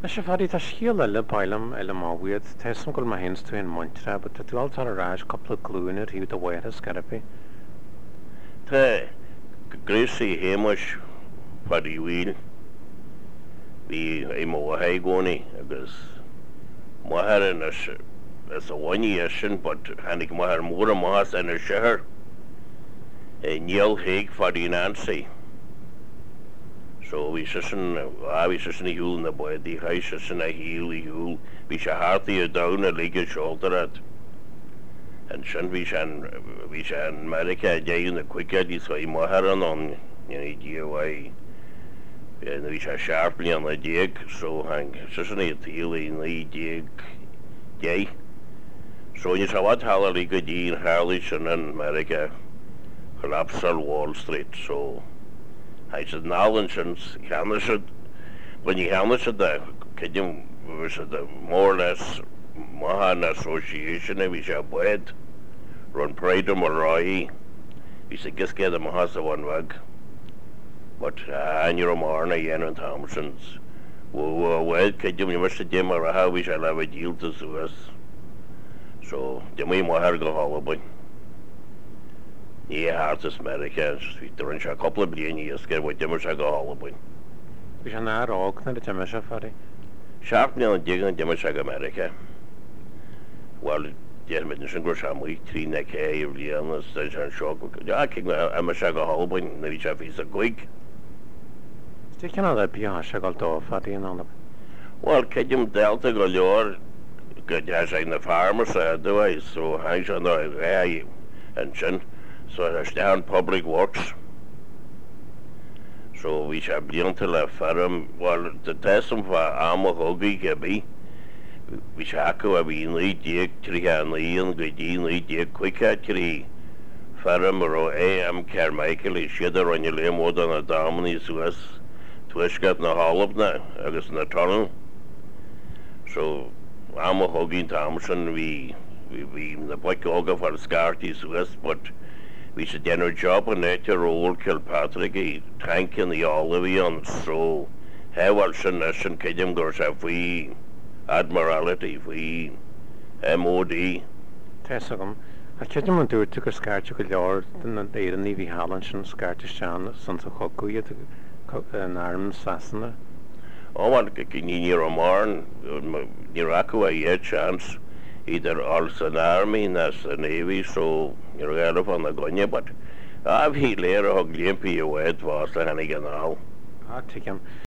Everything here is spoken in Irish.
Na sé fadí tá scial le bailm le máhuiad tesom go ma hens tú in Montra, but tú altar a ráis couple glúinir hí a bhair scarpi. Tá grésaí héimeis fadí bhil hí é mthe gcónaí agus maithar is a bhaine sin, but hanig maithar mór a más in sehar níl héig fadí Nancy. So bhí sin í hiúil na buidí chaise sin a híl í hiúil, bhí se hátaí a dana líige seoltarad. An sin bhí se an America déann na cuiceadí sa í maithar an díomhhaid bhí se seaarplaí an na déag, so hang sin í tíal í na déag dé. So ní sa bhd halaí go dtíon hálaí sin in America collapsal Wall Street, so hij said nálan sin cheannaisiid when you cheannaisiid cidim more or less maithe an association a bhí sé buid run Pride mar ráí bhí sé giscéad a maithe sa bhain bhag, but ainnear marna dhéanaan Thompsons bhfuid cidim ní mar sa dé mar ratha bhí sé le bh díalta suas, so de mí maithar go hálabain. Ní háartas America, hí se coppla blianaí gur bhfuid dimar se go hálabain. Bhí sé ná ág na te me se fadí. Seaartní an digan dimar se go America. Well, déirmid sin gur seamuí trí na cé ar bblianas an seo me se go hálabain na bhí se fís a goig. Tí cena le bí se gáil dó fadí an anna. Well, cidim delta go leor go de sé na farmer sa dóid, so hain se ná ré an sin. So there's down Public Works. So we shall be until the farm. Well, the testum for Amahogi Gabi. We shall go a wee lead dick tree and lean, good lead dick quick at tree. Farm or AM Carmichael is shidder on your lame wood on a dominant Swiss. Twish got in the hall of now, I guess in the tunnel. So Amahogi Thompson, we the boy go for the Scarty Swiss, but we should do our job on that your old Kilpatrick, tank in the Olivian, so how well should nation kidim gors if we Admiralty, if we MOD. Tesagam, a cidim an dúir tu go scarte go leor den an éan ní bhí hálan sin scarte seán san sa chocuiad an arm sasanna. Oh, what can you near a marn, Niraku a chance. Either also an army as a navy, so you're out of on the gunja, but I've he later a glimpse of it was the Hannigan now. Take him.